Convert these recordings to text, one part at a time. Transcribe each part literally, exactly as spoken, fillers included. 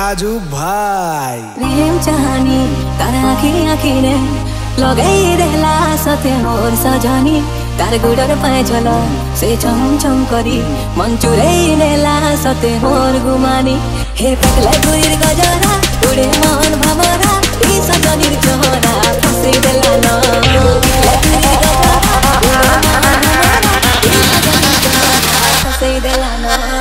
राजू भाई प्रेम चाहनी तारा आँखी आँखी ने लगाई देला सते मोर सजनी तार गुडर पाए चल से चम चम करी मन चुराई नेला सते मोर गुमानी हे पकला गुइर गजरा उड़े मन भमरा ई सजनीर चोहरा फसे देला न फसे देला न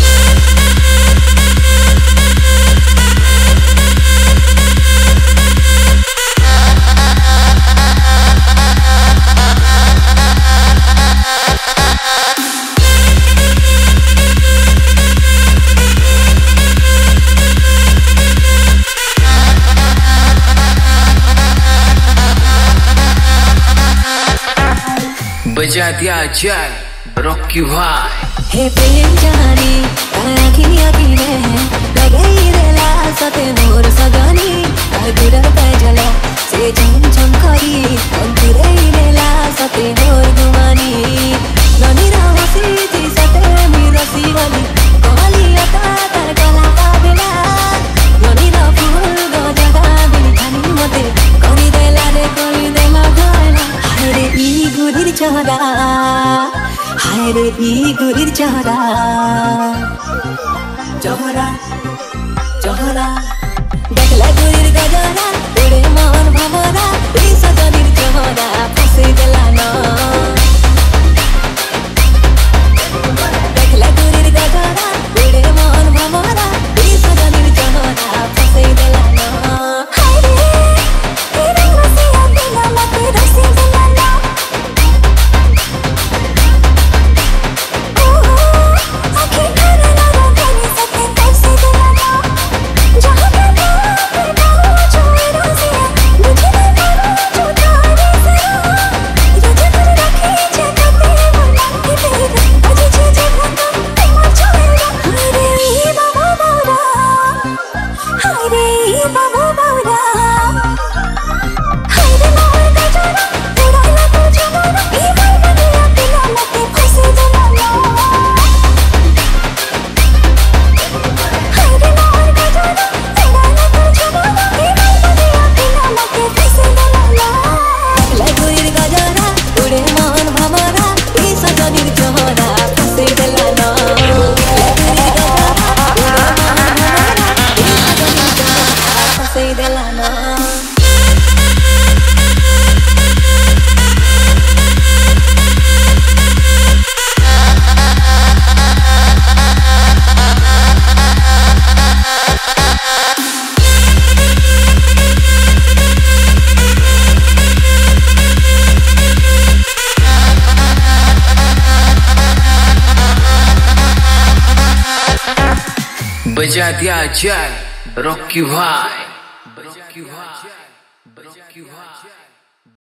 बजा दिया चल रॉकी भाई हे प्रेम जानी आँखी आँखी ने लगाई देला सते मोर सजनी तार गुडर पाए चला से झम झम करी मन चुराई नेला सते मोर गुमानी ननी रहसी थी सते मी रसी वाली कहली अता तार गला पादेला ननी र फूल गजगा बिन खानी मते करी देला रे करी देला गला हाय रे ई गुरिर चहरा हाय रे ई गुरिर चहरा चहरा चहरा देखला गुरिर गजरा उड़े मन भमरा ई सजनीर चहरा फसे देला न देखला गुरिर गजरा उड़े मन भमरा ई सजनीर चहरा फसे देला न हाय रे ई रंग रसिया बिना मते रसी देला न बजा दिया चल रॉकी भाई।